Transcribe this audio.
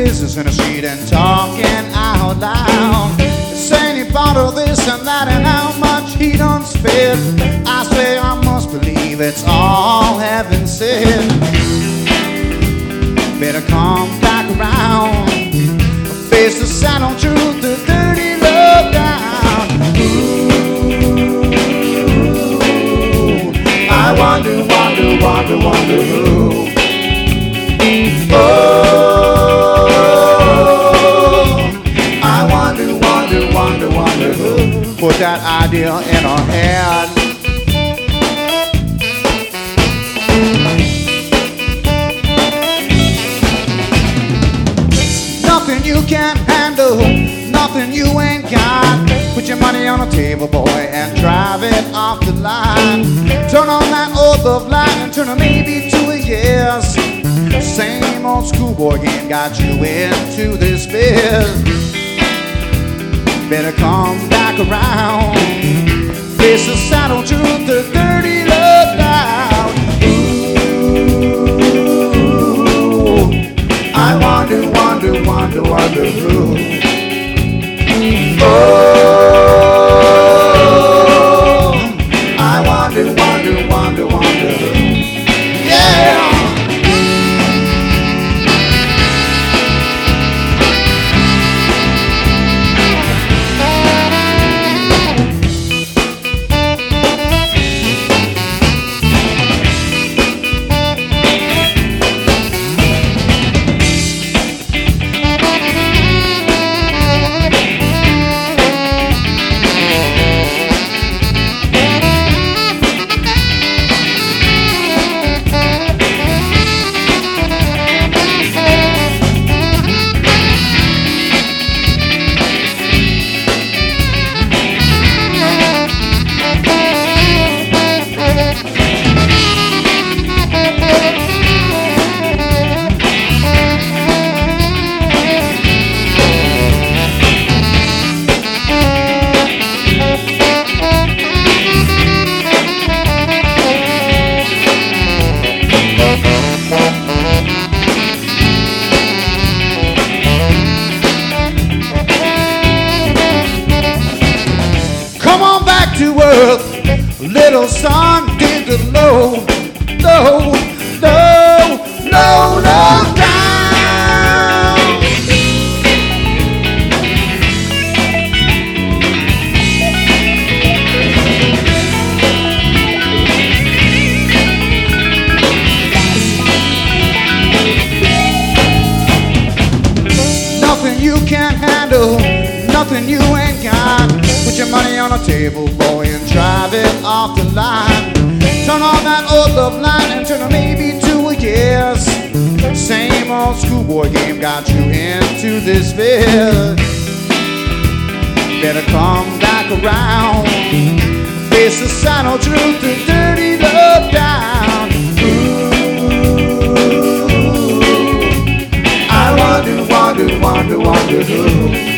business in the street and talking out loud. Saying he bought all this and that and how much he done spent. I say I must believe it's all heaven sent. Better come back around, face the sad old truth, the dirty love down. Ooh, I wonder, wonder, wonder, wonder who. Oh, I wonder, wonder, wonder, wonder who put that idea in her head. Nothing you can't handle, nothing you ain't got. Put your money on the table, boy, and drive it off the line. Turn on that old love light and turn a maybe to a yes. Same old schoolboy game got you into this biz. Better come back around, face the sad old truth, the dirty love down. Ooh, I wonder, wonder, wonder, wonder who. Oh, I wonder, wonder, wonder, wonder who. Yeah. To earth, little son, did the low, low, low, low, low down. Nothing you can't handle, nothing you ain't got. Put your money on the table, boy, and drive it off the line. Turn on that old love line and turn a maybe to a yes. Same old schoolboy game got you into this bed. Better come back around, face the sad old truth, the dirty love down. Ooh, I wonder, wonder, wonder, wonder who.